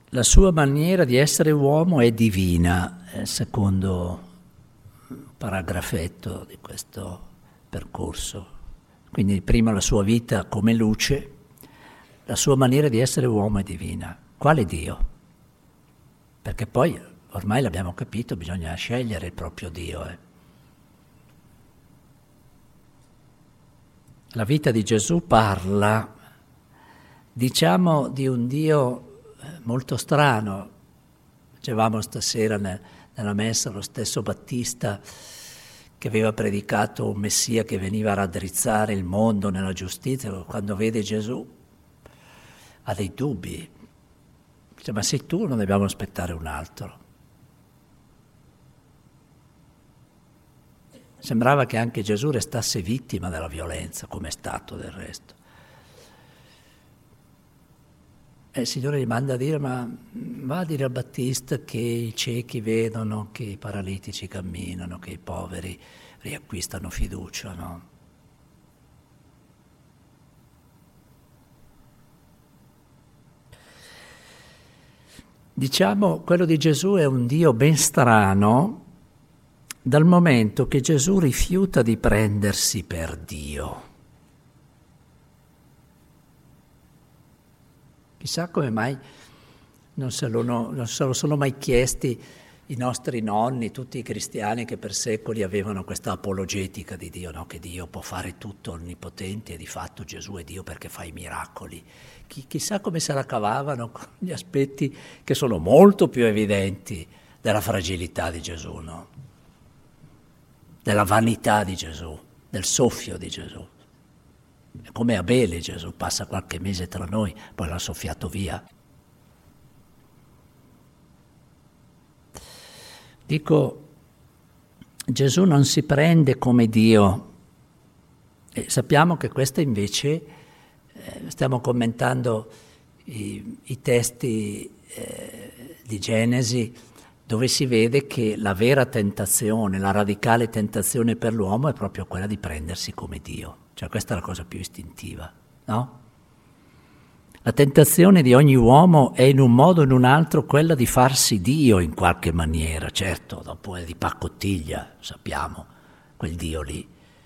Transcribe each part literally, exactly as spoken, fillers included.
la sua maniera di essere uomo è divina, è il secondo paragrafetto di questo percorso. Quindi prima la sua vita come luce, la sua maniera di essere uomo è divina. Quale Dio? Perché poi, ormai l'abbiamo capito, bisogna scegliere il proprio Dio. Eh. La vita di Gesù parla, diciamo, di un Dio molto strano. Dicevamo stasera nel, nella messa lo stesso Battista che aveva predicato un Messia che veniva a raddrizzare il mondo nella giustizia, quando vede Gesù ha dei dubbi. Dice, ma sei tu, non dobbiamo aspettare un altro. Sembrava che anche Gesù restasse vittima della violenza, come è stato del resto. E il Signore gli manda a dire, ma va a dire a Battista che i ciechi vedono, che i paralitici camminano, che i poveri riacquistano fiducia, no? Diciamo, quello di Gesù è un Dio ben strano, dal momento che Gesù rifiuta di prendersi per Dio. Chissà come mai non se, lo, non se lo sono mai chiesti i nostri nonni, tutti i cristiani che per secoli avevano questa apologetica di Dio, no? Che Dio può fare tutto onnipotente e di fatto Gesù è Dio perché fa i miracoli. Chi, chissà come se la cavavano con gli aspetti che sono molto più evidenti della fragilità di Gesù, no? Della vanità di Gesù, del soffio di Gesù. Come Abele Gesù passa qualche mese tra noi, poi l'ha soffiato via. Dico, Gesù non si prende come Dio. E sappiamo che questo invece, eh, stiamo commentando i, i testi eh, di Genesi, dove si vede che la vera tentazione, la radicale tentazione per l'uomo è proprio quella di prendersi come Dio. Cioè questa è la cosa più istintiva, no? La tentazione di ogni uomo è in un modo o in un altro quella di farsi Dio in qualche maniera, certo, dopo è di pacottiglia, sappiamo, quel Dio lì.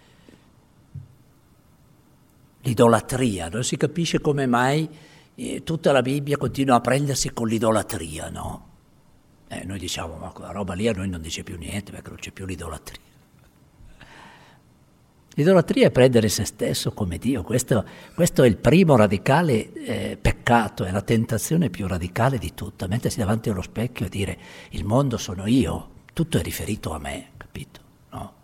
L'idolatria, non si capisce come mai eh, tutta la Bibbia continua a prendersi con l'idolatria, no? Eh, noi diciamo, ma quella roba lì a noi non dice più niente perché non c'è più l'idolatria. L'idolatria è prendere se stesso come Dio, questo, questo è il primo radicale eh, peccato, è la tentazione più radicale di tutta, mettersi davanti allo specchio e dire il mondo sono io, tutto è riferito a me, capito? No?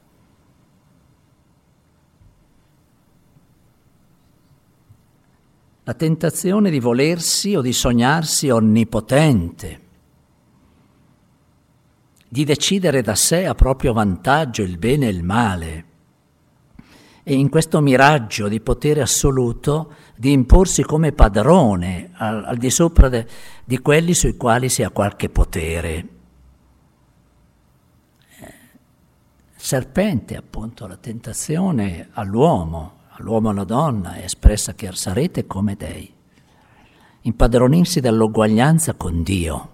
La tentazione di volersi o di sognarsi onnipotente, di decidere da sé a proprio vantaggio il bene e il male, e in questo miraggio di potere assoluto di imporsi come padrone al, al di sopra de, di quelli sui quali si ha qualche potere. Serpente, appunto, la tentazione all'uomo, all'uomo e alla donna è espressa che sarete come dei, impadronirsi dell'uguaglianza con Dio.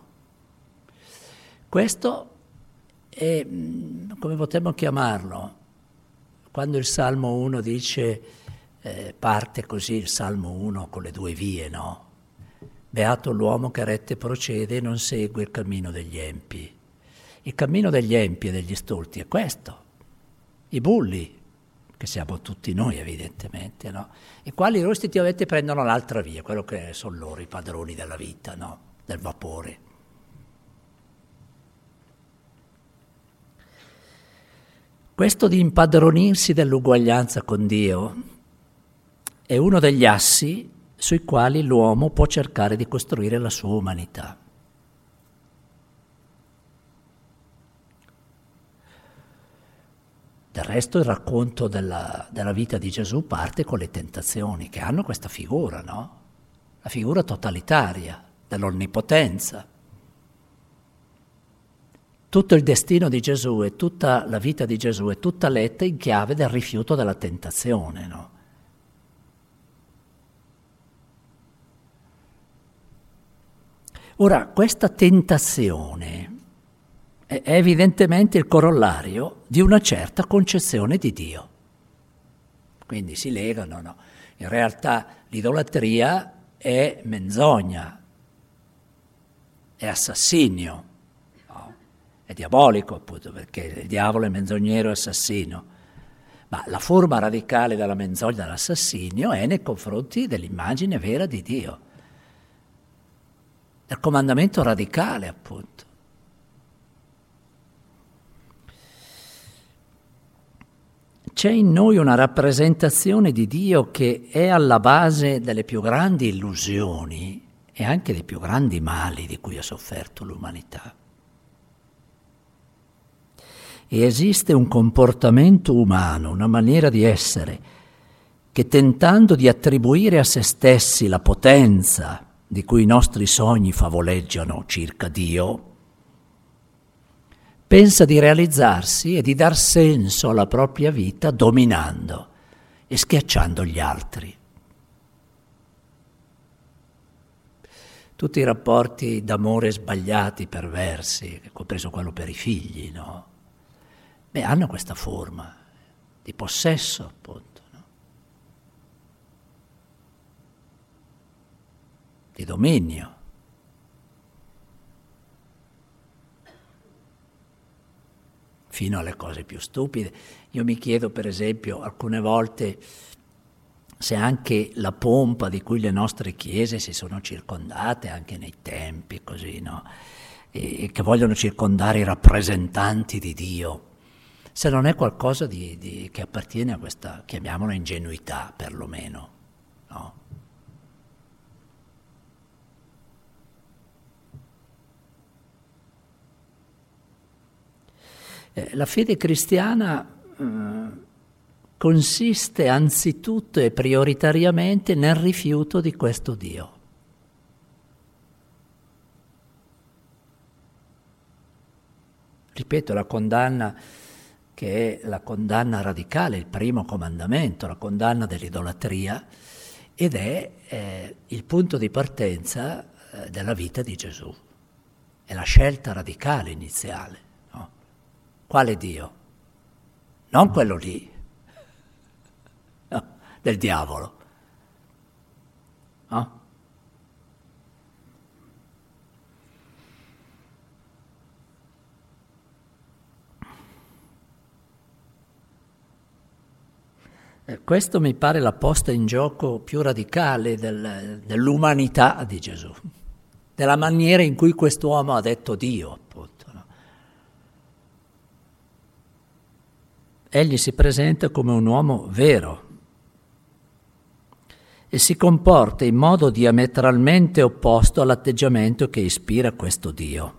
Questo è, come potremmo chiamarlo, quando il Salmo uno dice, eh, parte così il Salmo uno con le due vie, no? Beato l'uomo che rette procede e non segue il cammino degli empi. Il cammino degli empi e degli stolti è questo, i bulli, che siamo tutti noi evidentemente, no? I quali istintivamente prendono l'altra via, quello che sono loro i padroni della vita, no? Del vapore. Questo di impadronirsi dell'uguaglianza con Dio è uno degli assi sui quali l'uomo può cercare di costruire la sua umanità. Del resto il racconto della, della vita di Gesù parte con le tentazioni, che hanno questa figura, no? La figura totalitaria dell'onnipotenza. Tutto il destino di Gesù e tutta la vita di Gesù è tutta letta in chiave del rifiuto della tentazione, no? Ora, questa tentazione è evidentemente il corollario di una certa concezione di Dio. Quindi si legano, no? In realtà l'idolatria è menzogna, è assassinio, no? È diabolico appunto, perché il diavolo è menzognero e assassino. Ma la forma radicale della menzogna e dell'assassinio è nei confronti dell'immagine vera di Dio. È il comandamento radicale, appunto. C'è in noi una rappresentazione di Dio che è alla base delle più grandi illusioni e anche dei più grandi mali di cui ha sofferto l'umanità. E esiste un comportamento umano, una maniera di essere, che tentando di attribuire a se stessi la potenza di cui i nostri sogni favoleggiano circa Dio, pensa di realizzarsi e di dar senso alla propria vita dominando e schiacciando gli altri. Tutti i rapporti d'amore sbagliati, perversi, compreso quello per i figli, no? Beh, hanno questa forma di possesso, appunto, no? Di dominio. Fino alle cose più stupide. Io mi chiedo, per esempio, alcune volte se anche la pompa di cui le nostre chiese si sono circondate, anche nei tempi, così, no? E che vogliono circondare i rappresentanti di Dio, se non è qualcosa di, di, che appartiene a questa, chiamiamola ingenuità, perlomeno, no? La fede cristiana eh, consiste anzitutto e prioritariamente nel rifiuto di questo Dio. Ripeto, la condanna che è la condanna radicale, il primo comandamento, la condanna dell'idolatria, ed è eh, il punto di partenza eh, della vita di Gesù. È la scelta radicale iniziale. Quale Dio? Non quello lì, no, del diavolo. No? Eh, questo mi pare la posta in gioco più radicale del, dell'umanità di Gesù, della maniera in cui quest'uomo ha detto Dio, appunto. Egli si presenta come un uomo vero e si comporta in modo diametralmente opposto all'atteggiamento che ispira questo Dio.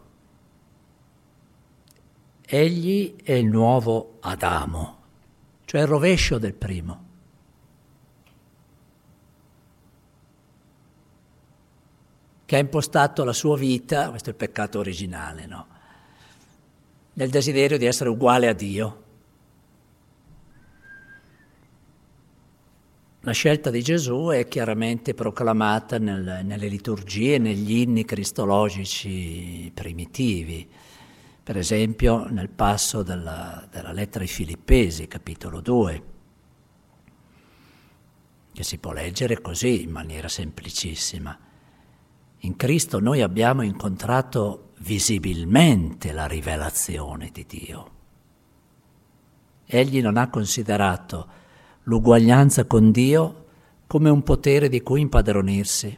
Egli è il nuovo Adamo, cioè il rovescio del primo. Che ha impostato la sua vita, questo è il peccato originale, no? Nel desiderio di essere uguale a Dio. La scelta di Gesù è chiaramente proclamata nel, nelle liturgie, negli inni cristologici primitivi. Per esempio nel passo della, della lettera ai Filippesi, capitolo due, che si può leggere così, in maniera semplicissima. In Cristo noi abbiamo incontrato visibilmente la rivelazione di Dio. Egli non ha considerato l'uguaglianza con Dio come un potere di cui impadronirsi.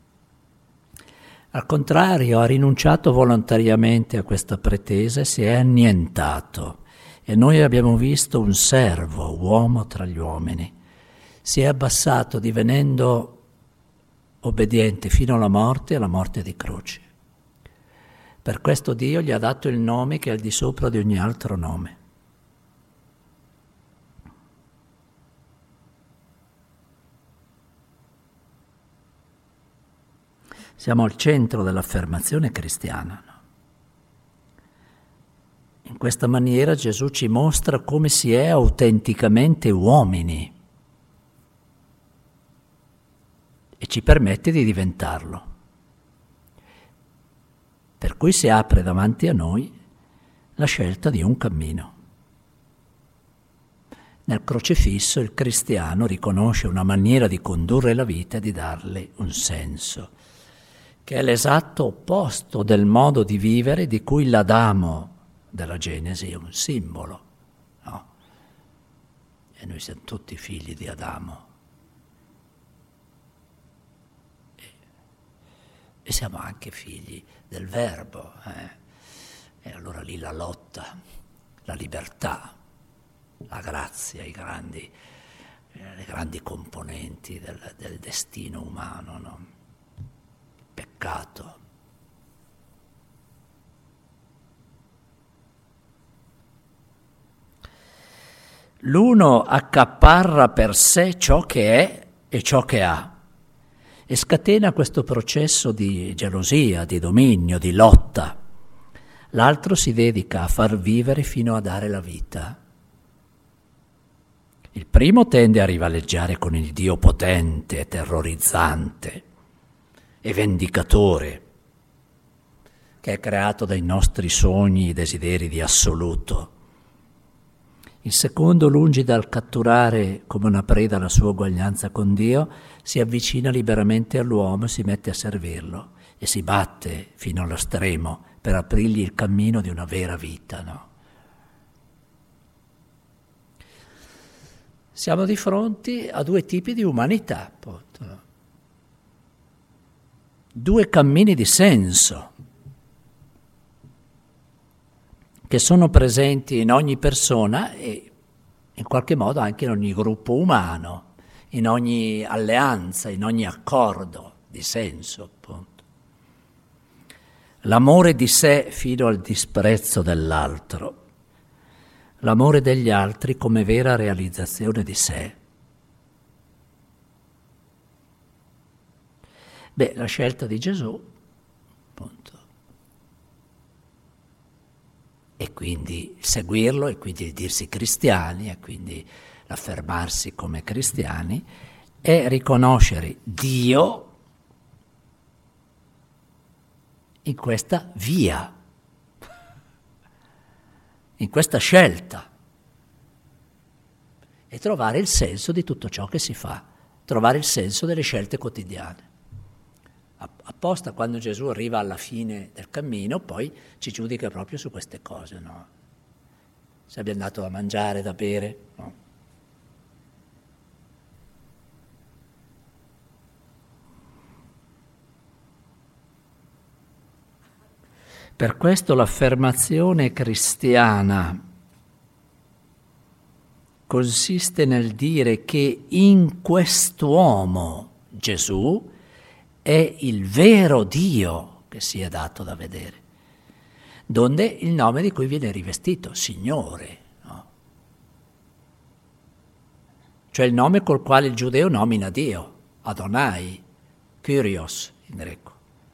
Al contrario, ha rinunciato volontariamente a questa pretesa e si è annientato. E noi abbiamo visto un servo, uomo tra gli uomini. Si è abbassato divenendo obbediente fino alla morte e alla morte di croce. Per questo Dio gli ha dato il nome che è al di sopra di ogni altro nome. Siamo al centro dell'affermazione cristiana. No? In questa maniera Gesù ci mostra come si è autenticamente uomini e ci permette di diventarlo. Per cui si apre davanti a noi la scelta di un cammino. Nel crocifisso il cristiano riconosce una maniera di condurre la vita e di darle un senso, che è l'esatto opposto del modo di vivere di cui l'Adamo della Genesi è un simbolo, no? E noi siamo tutti figli di Adamo. E, e siamo anche figli del Verbo. Eh? E allora lì la lotta, la libertà, la grazia, i grandi, eh, le grandi componenti del, del destino umano, no? Peccato. L'uno accaparra per sé ciò che è e ciò che ha e scatena questo processo di gelosia, di dominio, di lotta. L'altro si dedica a far vivere fino a dare la vita. Il primo tende a rivaleggiare con il Dio potente, terrorizzante e vendicatore, che è creato dai nostri sogni e desideri di assoluto. Il secondo, lungi dal catturare come una preda la sua uguaglianza con Dio, si avvicina liberamente all'uomo, si mette a servirlo e si batte fino allo stremo per aprirgli il cammino di una vera vita, no? Siamo di fronte a due tipi di umanità, appunto, no? Due cammini di senso che sono presenti in ogni persona e in qualche modo anche in ogni gruppo umano, in ogni alleanza, in ogni accordo di senso, appunto. L'amore di sé fino al disprezzo dell'altro, l'amore degli altri come vera realizzazione di sé. Beh, la scelta di Gesù, appunto, e quindi seguirlo, e quindi dirsi cristiani, e quindi l'affermarsi come cristiani, è riconoscere Dio in questa via, in questa scelta, e trovare il senso di tutto ciò che si fa, trovare il senso delle scelte quotidiane. Apposta quando Gesù arriva alla fine del cammino, poi ci giudica proprio su queste cose, no? Se abbiamo dato da mangiare, da bere, no? Per questo l'affermazione cristiana consiste nel dire che in quest'uomo Gesù è il vero Dio che si è dato da vedere, donde il nome di cui viene rivestito, Signore, no? Cioè il nome col quale il giudeo nomina Dio, Adonai, Kyrios in greco.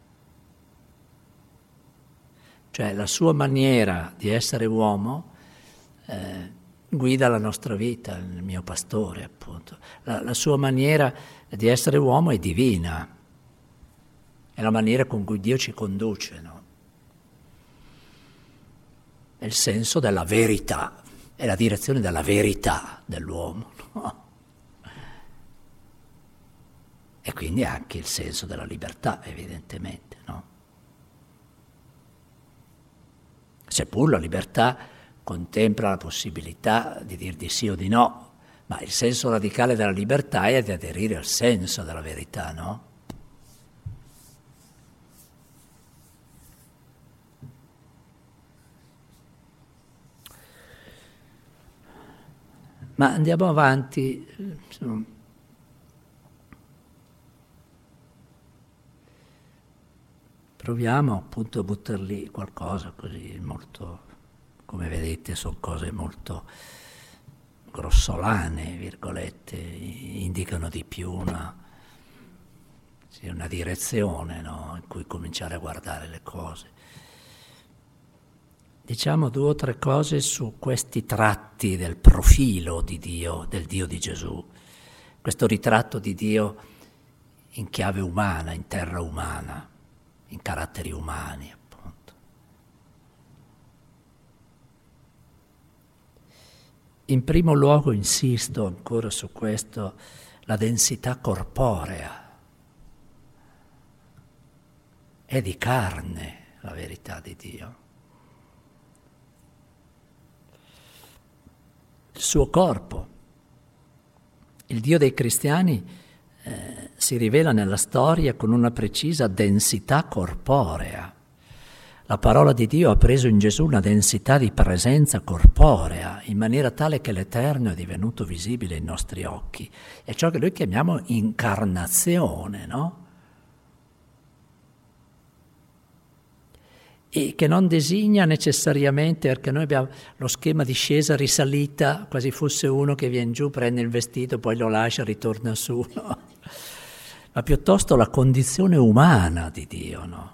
Cioè la sua maniera di essere uomo eh, guida la nostra vita, il mio pastore, appunto. La, la sua maniera di essere uomo è divina. È la maniera con cui Dio ci conduce, no? È il senso della verità, è la direzione della verità dell'uomo, no? E quindi anche il senso della libertà, evidentemente, no? Seppur la libertà contempla la possibilità di dir di sì o di no, ma il senso radicale della libertà è di aderire al senso della verità, no? Ma andiamo avanti. Proviamo appunto a buttar lì qualcosa così molto, come vedete, sono cose molto grossolane, virgolette, indicano di più una, sì, una direzione, no? In cui cominciare a guardare le cose. Diciamo due o tre cose su questi tratti del profilo di Dio, del Dio di Gesù, questo ritratto di Dio in chiave umana, in terra umana, in caratteri umani, appunto. in primo luogo insisto ancora su questo, la densità corporea. È di carne la verità di Dio. Il suo corpo. Il Dio dei cristiani eh, si rivela nella storia con una precisa densità corporea. La parola di Dio ha preso in Gesù una densità di presenza corporea, in maniera tale che l'Eterno è divenuto visibile ai nostri occhi. È ciò che noi chiamiamo incarnazione, no? E che non designa necessariamente, perché noi abbiamo lo schema di scesa risalita, quasi fosse uno che viene giù, prende il vestito, poi lo lascia, ritorna su, no? Ma piuttosto la condizione umana di Dio, no?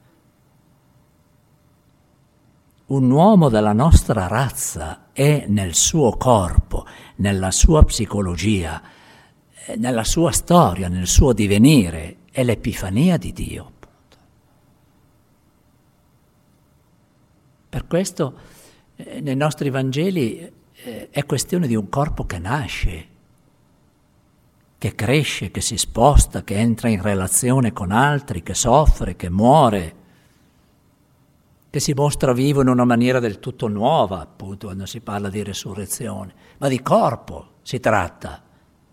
Un uomo della nostra razza è nel suo corpo, nella sua psicologia, nella sua storia, nel suo divenire, è l'epifania di Dio. Per questo eh, nei nostri Vangeli eh, è questione di un corpo che nasce, che cresce, che si sposta, che entra in relazione con altri, che soffre, che muore, che si mostra vivo in una maniera del tutto nuova, appunto, quando si parla di resurrezione. Ma di corpo si tratta.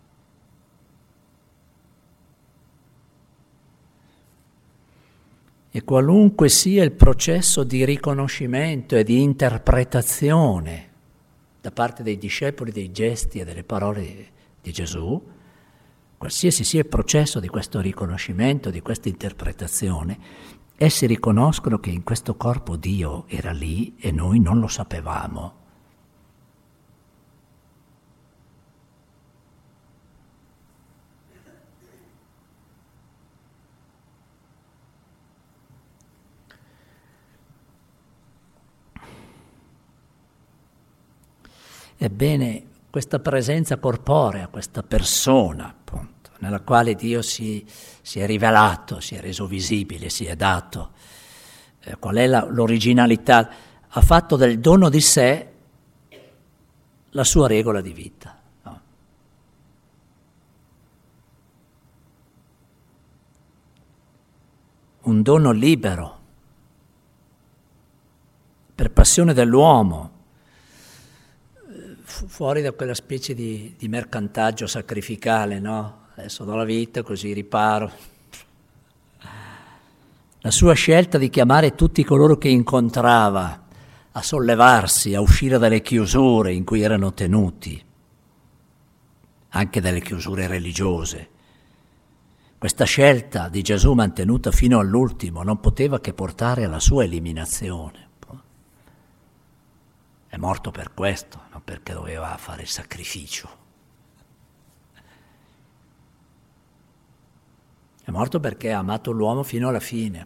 E qualunque sia il processo di riconoscimento e di interpretazione da parte dei discepoli dei gesti e delle parole di Gesù, qualsiasi sia il processo di questo riconoscimento, di questa interpretazione, essi riconoscono che in questo corpo Dio era lì e noi non lo sapevamo. Ebbene, questa presenza corporea, questa persona, appunto, nella quale Dio si, si è rivelato, si è reso visibile, si è dato, eh, qual è la, l'originalità, ha fatto del dono di sé la sua regola di vita. No? Un dono libero, per passione dell'uomo, fuori da quella specie di, di mercantaggio sacrificale, no? Adesso do la vita così riparo. La sua scelta di chiamare tutti coloro che incontrava a sollevarsi, a uscire dalle chiusure in cui erano tenuti, anche dalle chiusure religiose. Questa scelta di Gesù mantenuta fino all'ultimo non poteva che portare alla sua eliminazione. È morto per questo, non perché doveva fare il sacrificio. È morto perché ha amato l'uomo fino alla fine.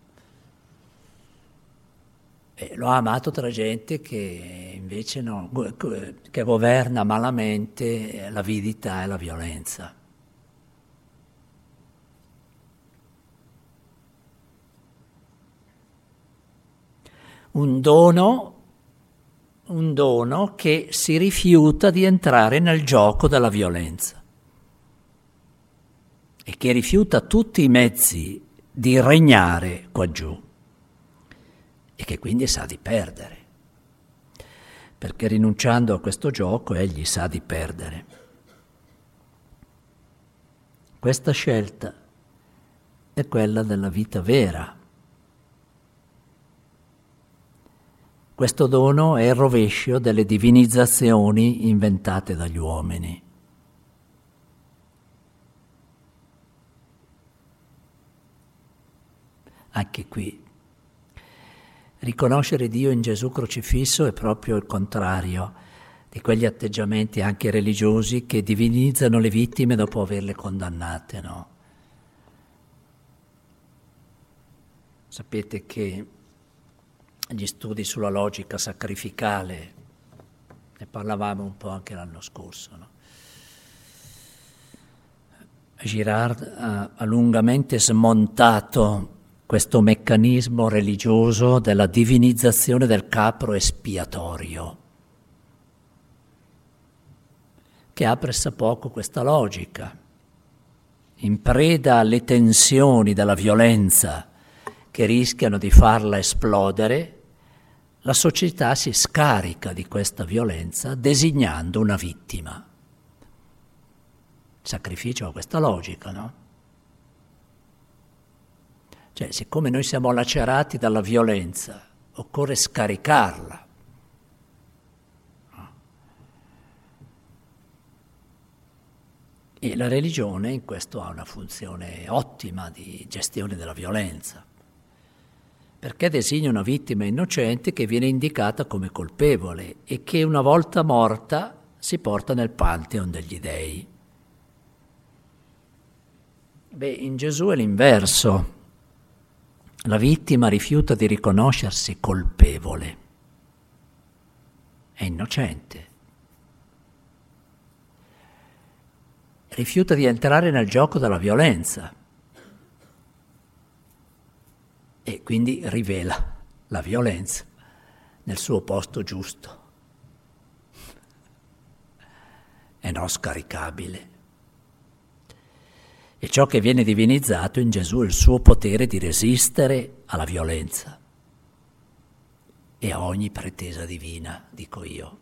E lo ha amato tra gente che invece no, che governa malamente l'avidità e la violenza. Un dono un dono che si rifiuta di entrare nel gioco della violenza e che rifiuta tutti i mezzi di regnare qua giù e che quindi sa di perdere, perché rinunciando a questo gioco egli sa di perdere. Questa scelta è quella della vita vera. Questo dono è il rovescio delle divinizzazioni inventate dagli uomini. Anche qui, riconoscere Dio in Gesù crocifisso è proprio il contrario di quegli atteggiamenti anche religiosi che divinizzano le vittime dopo averle condannate, no? Sapete che gli studi sulla logica sacrificale, ne parlavamo un po' anche l'anno scorso, no? Girard ha, ha lungamente smontato questo meccanismo religioso della divinizzazione del capro espiatorio. che ha pressappoco questa logica. In preda alle tensioni della violenza che rischiano di farla esplodere, la società si scarica di questa violenza designando una vittima. Il sacrificio ha questa logica, no? Cioè, siccome noi siamo lacerati dalla violenza, occorre scaricarla. E la religione in questo ha una funzione ottima di gestione della violenza, perché designa una vittima innocente che viene indicata come colpevole e che una volta morta si porta nel pantheon degli dei. Beh, in Gesù è l'inverso. La vittima rifiuta di riconoscersi colpevole, è innocente. Rifiuta di entrare nel gioco della violenza e quindi rivela la violenza nel suo posto giusto e non scaricabile. E ciò che viene divinizzato in Gesù è il suo potere di resistere alla violenza e a ogni pretesa divina, dico io.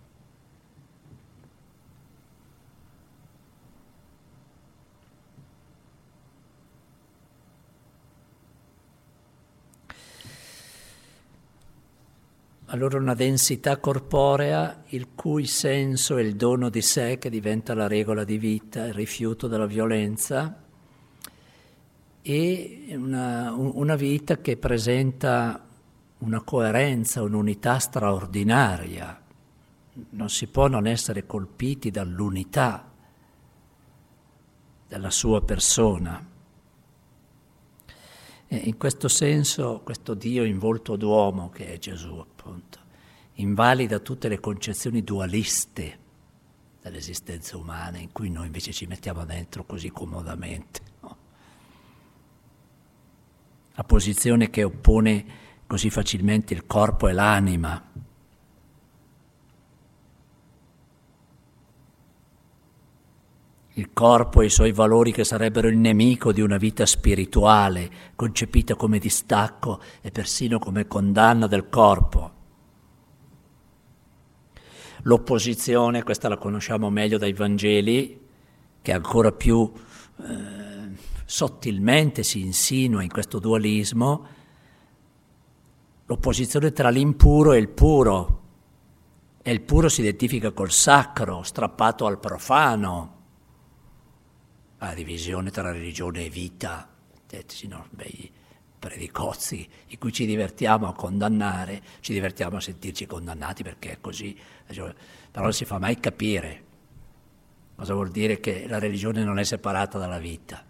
Allora una densità corporea il cui senso è il dono di sé che diventa la regola di vita, il rifiuto della violenza, e una, una vita che presenta una coerenza, un'unità straordinaria. Non si può non essere colpiti dall'unità della sua persona. E in questo senso, questo Dio in volto d'uomo, che è Gesù appunto, invalida tutte le concezioni dualiste dell'esistenza umana, in cui noi invece ci mettiamo dentro così comodamente, no? La posizione che oppone così facilmente il corpo e l'anima. Il corpo e i suoi valori che sarebbero il nemico di una vita spirituale, concepita come distacco e persino come condanna del corpo. L'opposizione, questa la conosciamo meglio dai Vangeli, che ancora più eh, sottilmente si insinua in questo dualismo, l'opposizione tra l'impuro e il puro. E il puro si identifica col sacro, strappato al profano. La divisione tra religione e vita, no, bei predicozzi in cui ci divertiamo a condannare, ci divertiamo a sentirci condannati perché è così, però non si fa mai capire cosa vuol dire che la religione non è separata dalla vita.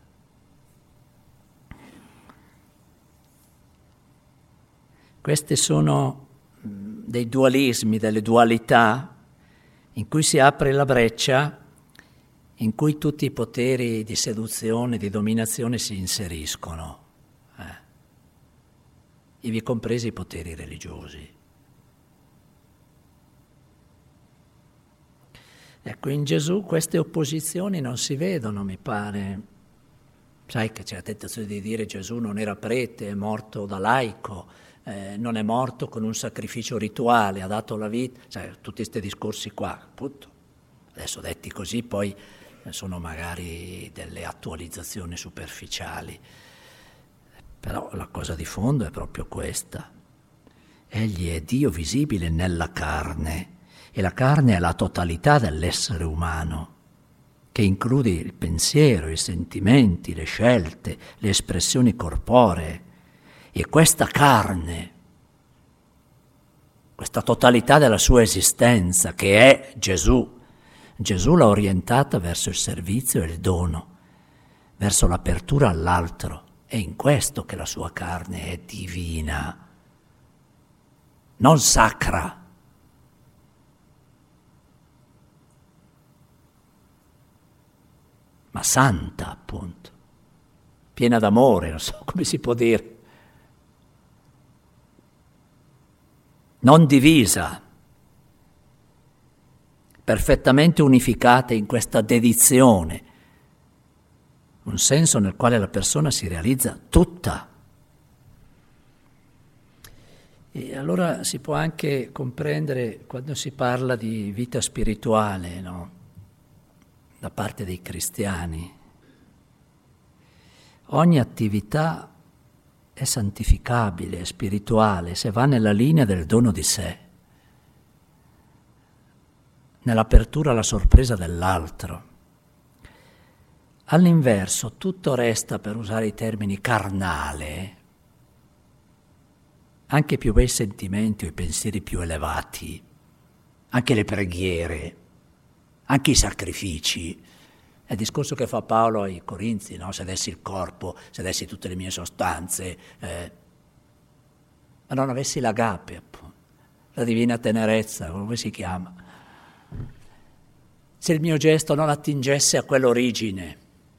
Questi sono dei dualismi, delle dualità in cui si apre la breccia, in cui tutti i poteri di seduzione, di dominazione si inseriscono, eh. ivi compresi i poteri religiosi. Ecco, in Gesù queste opposizioni non si vedono, mi pare. Sai che c'è la tentazione di dire Gesù non era prete, è morto da laico, eh, non è morto con un sacrificio rituale, ha dato la vita, sai, tutti questi discorsi qua, appunto. Adesso detti così poi sono magari delle attualizzazioni superficiali, però la cosa di fondo è proprio questa. Egli è Dio visibile nella carne, e la carne è la totalità dell'essere umano, che include il pensiero, i sentimenti, le scelte, le espressioni corporee. E questa carne, questa totalità della sua esistenza, che è Gesù, Gesù l'ha orientata verso il servizio e il dono, verso l'apertura all'altro. È in questo che la sua carne è divina, non sacra. Ma santa, appunto, piena d'amore, non so come si può dire, non divisa. perfettamente unificate in questa dedizione, un senso nel quale la persona si realizza tutta. E allora si può anche comprendere quando si parla di vita spirituale, no? Da parte dei cristiani. Ogni attività è santificabile, è spirituale, se va nella linea del dono di sé, nell'apertura alla sorpresa dell'altro. All'inverso, tutto resta, per usare i termini, carnale. Anche i più bei sentimenti o i pensieri più elevati, anche le preghiere, anche i sacrifici. È il discorso che fa Paolo ai Corinzi, no? Se dessi il corpo, se dessi tutte le mie sostanze, eh, ma non avessi l'agape, appunto, la divina tenerezza, come si chiama. Se il mio gesto non attingesse a quell'origine,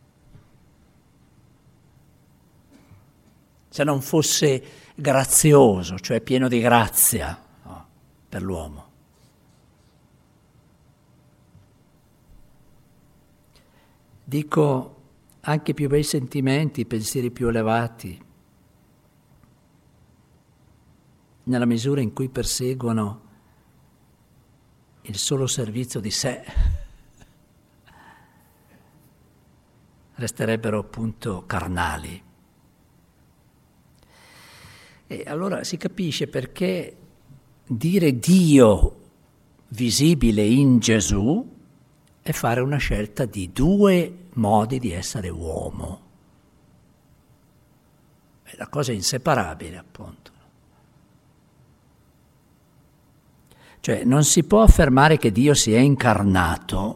se non fosse grazioso, cioè pieno di grazia, no? Per l'uomo. Dico anche i più bei sentimenti, i pensieri più elevati, nella misura in cui perseguono il solo servizio di sé, resterebbero appunto carnali. E allora si capisce perché dire Dio visibile in Gesù è fare una scelta di due modi di essere uomo. È la cosa inseparabile, appunto. Cioè non si può affermare che Dio si è incarnato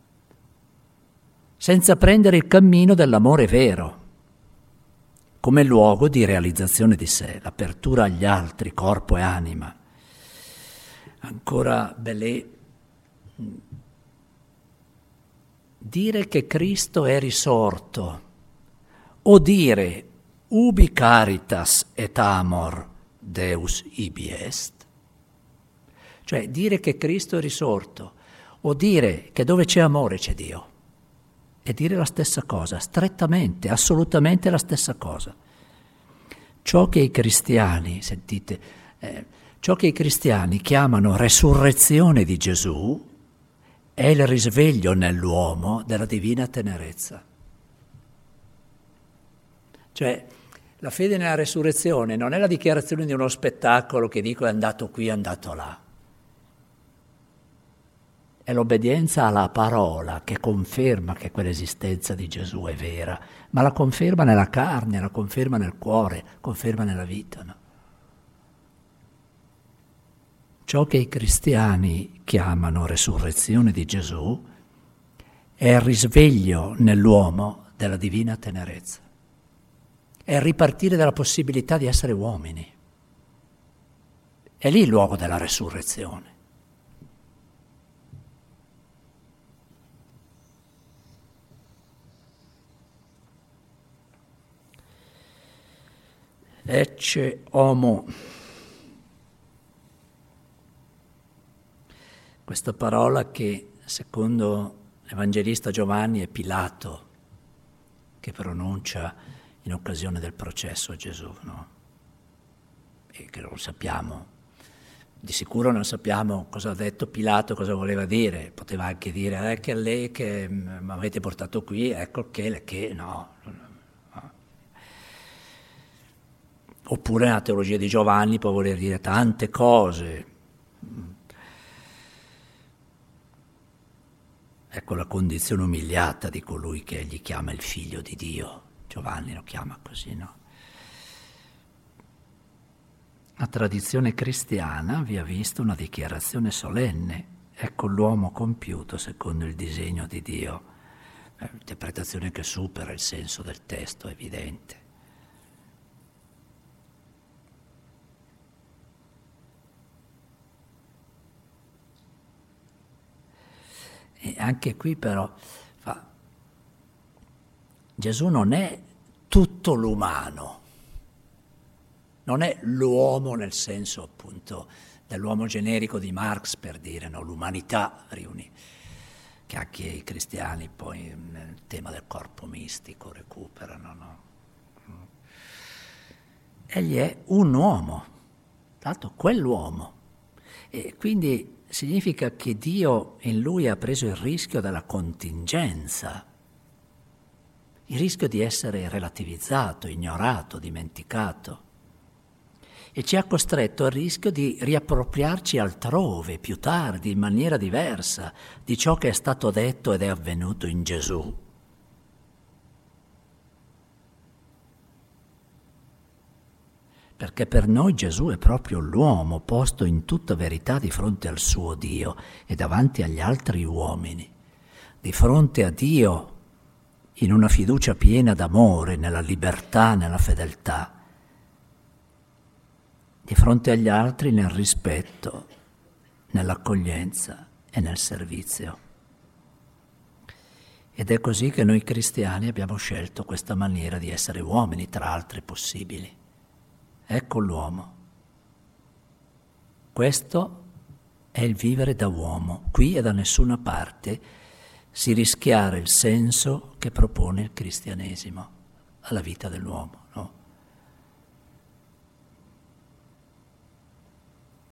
senza prendere il cammino dell'amore vero, come luogo di realizzazione di sé, l'apertura agli altri, corpo e anima. Ancora Belé, dire che Cristo è risorto, o dire ubi caritas et amor Deus ibi est, cioè dire che Cristo è risorto, o dire che dove c'è amore c'è Dio, è dire la stessa cosa, strettamente, assolutamente la stessa cosa. Ciò che i cristiani, sentite, eh, ciò che i cristiani chiamano resurrezione di Gesù è il risveglio nell'uomo della divina tenerezza. Cioè, la fede nella resurrezione non è la dichiarazione di uno spettacolo che dico è andato qui, è andato là. È l'obbedienza alla parola che conferma che quell'esistenza di Gesù è vera, ma la conferma nella carne, la conferma nel cuore, conferma nella vita. No? Ciò che i cristiani chiamano resurrezione di Gesù è il risveglio nell'uomo della divina tenerezza. È il ripartire dalla possibilità di essere uomini. È lì il luogo della resurrezione. Ecce homo. Questa parola che secondo l'Evangelista Giovanni è Pilato che pronuncia in occasione del processo a Gesù, no? E che non sappiamo, di sicuro non sappiamo cosa ha detto Pilato, cosa voleva dire, poteva anche dire eh, che lei che mi avete portato qui, ecco che, le che, no. Oppure nella teologia di Giovanni può voler dire tante cose. Ecco la condizione umiliata di colui che egli chiama il figlio di Dio. Giovanni lo chiama così, no? La tradizione cristiana vi ha visto una dichiarazione solenne. Ecco l'uomo compiuto secondo il disegno di Dio. È un'interpretazione che supera il senso del testo, è evidente. E anche qui però fa, Gesù non è tutto l'umano, non è l'uomo nel senso appunto dell'uomo generico di Marx, per dire, no? L'umanità riunì, che anche i cristiani poi nel tema del corpo mistico recuperano, no? Egli è un uomo, tra l'altro quell'uomo, e quindi significa che Dio in lui ha preso il rischio della contingenza, il rischio di essere relativizzato, ignorato, dimenticato, e ci ha costretto al rischio di riappropriarci altrove, più tardi, in maniera diversa, di ciò che è stato detto ed è avvenuto in Gesù. Perché per noi Gesù è proprio l'uomo posto in tutta verità di fronte al suo Dio e davanti agli altri uomini, di fronte a Dio in una fiducia piena d'amore, nella libertà, nella fedeltà, di fronte agli altri nel rispetto, nell'accoglienza e nel servizio. Ed è così che noi cristiani abbiamo scelto questa maniera di essere uomini tra altre possibili. Ecco l'uomo. Questo è il vivere da uomo. Qui e da nessuna parte si rischiare il senso che propone il cristianesimo alla vita dell'uomo.